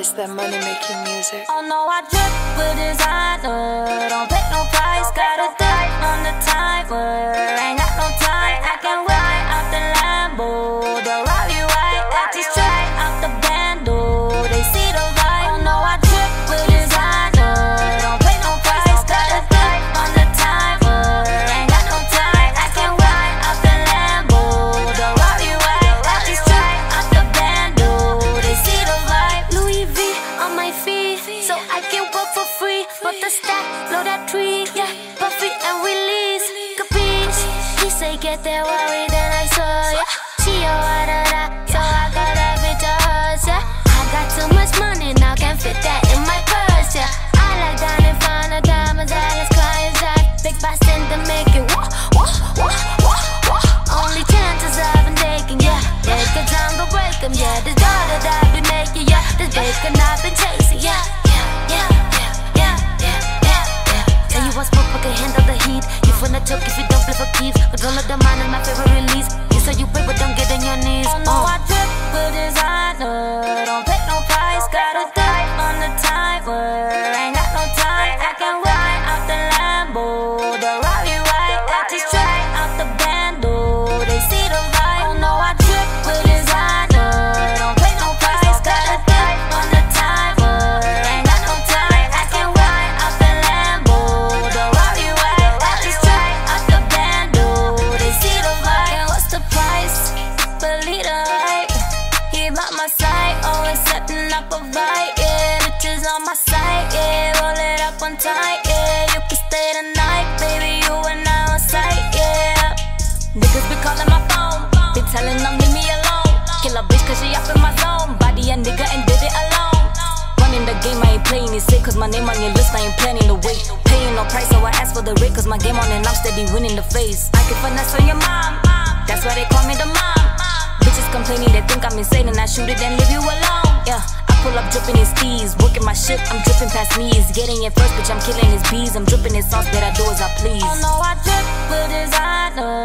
It's that money-making music. Oh no, I drip with designer. Don't pay no price, got a dip on the timer. Ain't got no time, I can wait out the Lambo. The Robbie White, acting straight out the bando. They see the vibe. Oh no, I drip with designer. Don't pay no price, got a dip on the timer. Ain't got no time, I can wait out the Lambo. The Robbie White, acting straight out the bando. They see the vibe. Louis V on my feet, so I can work for free. But the stack, blow that tree, yeah. Buffy and release, capiche. He say get that worry, then I saw, yeah. She a da, so I got that bitch of hers, yeah. I got too much money, now can't fit that in my purse, yeah. I like dining finer diamonds, Alice clients, that big boss in to make it wah, wah, wah, wah, wah. Only chances I've been taking, yeah. Take the time to break them, yeah. This girl that I've been making, yeah. This bacon I've been chasing, yeah. Tell you what, smoke, can handle the heat. You finna choke if you don't flip a keys. Control of the mind is my favorite release. You say you pray, but don't get on your knees. Oh no, I drip with designer. Don't pay no price, got a dip on the timer. Ain't got no time, I can wait out the Lambo. The Robbie White, acting straight out the bando. They see the vibe. Oh no, I drip with designer. Don't pay no price, got a dip on the timer. Ain't got no time, I can wait out the Lambo. The Robbie White, acting straight out the bando. They see the vibe. And what's the price? Believe the hype. He by my side, always setting up a vibe. Yeah, bitches on my side. Yeah, roll it up one time. Yeah, you can stay the night, baby. You and I on sight. Yeah, niggas be calling my phone, be telling them leave me alone. Kill a bitch cause she up in my zone. Body a nigga and did it alone. Running the game, I ain't playing it safe. Cause my name on your list, I ain't planning to wait. Paying no price, so I ask for the rate. Cause my game on and I'm steady winning the face. I can finesse on your mom, that's why they call me the mom. Bitches complaining, they think I'm insane. And I shoot it and leave you alone. Yeah, I pull up dripping his steez. Working my shit, I'm dripping past knees. Getting it first, bitch, I'm killing his bees. I'm dripping his sauce, that I do as I please. Oh no, I drip with designer.